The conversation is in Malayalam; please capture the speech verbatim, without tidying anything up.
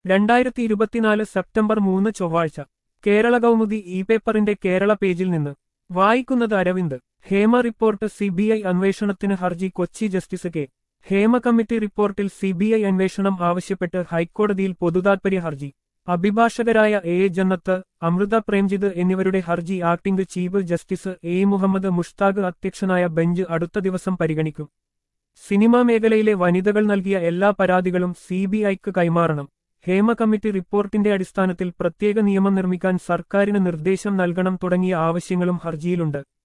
രണ്ടായിരത്തി ഇരുപത്തിനാല് സെപ്റ്റംബർ മൂന്ന് ചൊവ്വാഴ്ച കേരള കൗമുദി ഇ പേപ്പറിന്റെ കേരള പേജിൽ നിന്ന് വായിക്കുന്നത് അരവിന്ദ്. ഹേമ റിപ്പോർട്ട് സിബിഐ അന്വേഷണത്തിന് ഹർജി Kochi justice K. Hema committee റിപ്പോർട്ടിൽ സിബിഐ അന്വേഷണം ആവശ്യപ്പെട്ട് ഹൈക്കോടതിയിൽ പൊതുതാത്പര്യ ഹർജി. അഭിഭാഷകരായ എ ജന്നത്ത്, അമൃത പ്രേംജിത്ത് എന്നിവരുടെ ഹർജി acting chief justice A Muhammad Mushtaq അധ്യക്ഷനായ ബെഞ്ച് അടുത്ത ദിവസം പരിഗണിക്കും. സിനിമാ മേഖലയിലെ വനിതകൾ നൽകിയ എല്ലാ പരാതികളും സിബിഐക്ക് കൈമാറണം. ഹേമ കമ്മിറ്റി റിപ്പോർട്ടിന്റെ അടിസ്ഥാനത്തിൽ പ്രത്യേക നിയമം നിർമ്മിക്കാൻ സർക്കാരിന് നിർദ്ദേശം നൽകണം തുടങ്ങിയ ആവശ്യങ്ങളും ഹർജിയിലുണ്ട്.